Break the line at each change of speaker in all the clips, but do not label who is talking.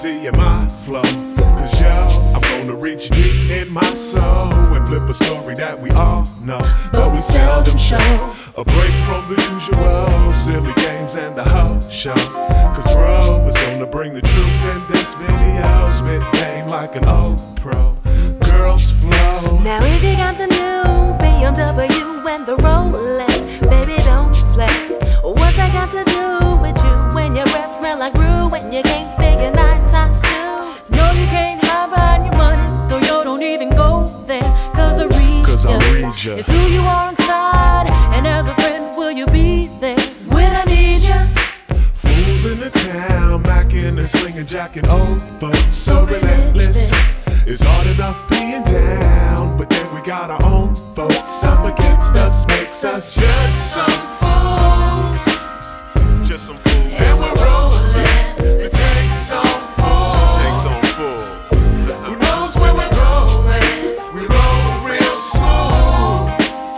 melody in my flow. Cause yo, I'm gonna reach deep in my soul and flip a story that we all know, but we seldom show. A break from the usual silly games and the whole show. Cause bro is gonna bring the truth in this video. Spit game like an old pro. Girls flow.
Now if you got the new BMW and the Rolex, baby don't flex. What's that got to do with you when your breath smell like brew and you can't figure 9 times 2? No, you can't hide behind your money, so you don't even go there. Cause I read ya. It's who you are inside, and as a friend, will you be there when I need ya?
Fools in the town, macking and slinging, jacking old folks, so relentless. It's hard enough being down, but then we got our own folks up against us, makes us just some fools. Just some fools. And we're rolling, it takes some fools. Takes some fools. Who knows where we're going? We roll real smooth.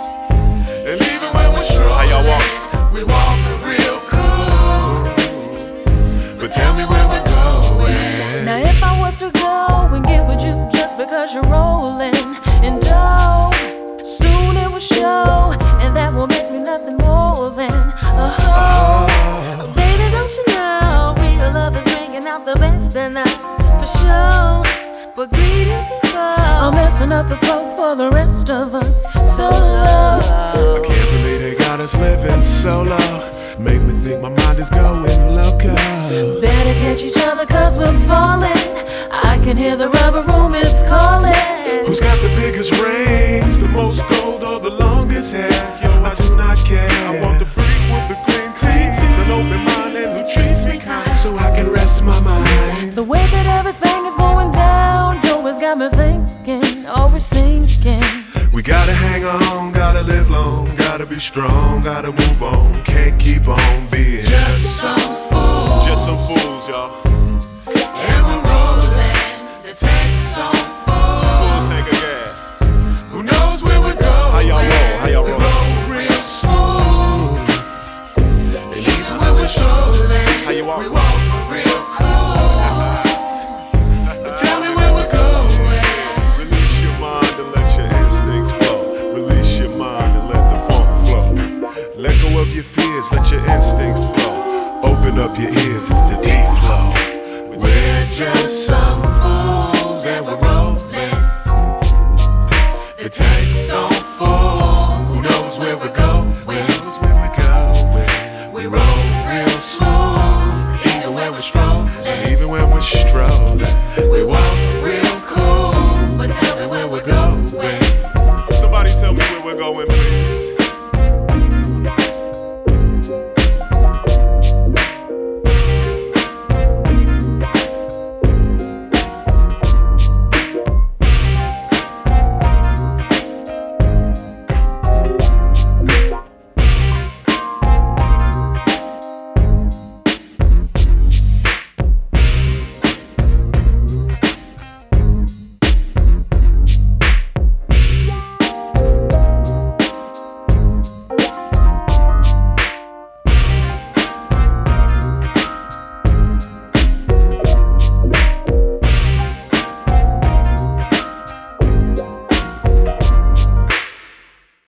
And even when we're strolling, how y'all walk? We walk real cool. But tell me where we're going.
Now if I was to go and get with you just because you're rolling in dough, soon it will show, and that will make me nothing more than a hoe. Baby, don't you know real love is bringing out the best in us, for sure. But greedy people are messing up the flow for the rest of us. So low.
I can't believe they got us living solo. Make me think my mind is going loco.
Better catch each other cause we're falling. I can hear the rubber room is calling.
Who's got the biggest rings, the most gold, or the longest hair? Yo, I do not care. I want the freak with the clean teeth, an open mind, and who treats me kind, so I can rest my mind.
The way that everything is going down, yo, it's got me thinking, always sinking.
We gotta hang on, gotta live long, gotta be strong, gotta move on. Can't keep on being just some fools. Just some fools, y'all.
And we're rolling, the tank's on full.
Full tank of gas.
Who knows where we're going?
How y'all roll? How y'all roll?
We roll real smooth. And even when we're strolling,
How you walk?
we walk real cool. But tell me where we're going.
Release your mind and let your instincts flow. Release your mind and let the funk flow. Let go of your fears, let your instincts flow. Open up your ears, it's the deep flow. We're just some fools and we're rolling. The tank's on full. Who knows where we're going? Who knows where we're going?
We roll real smooth, even when we're strolling.
Even when we're strolling,
We walk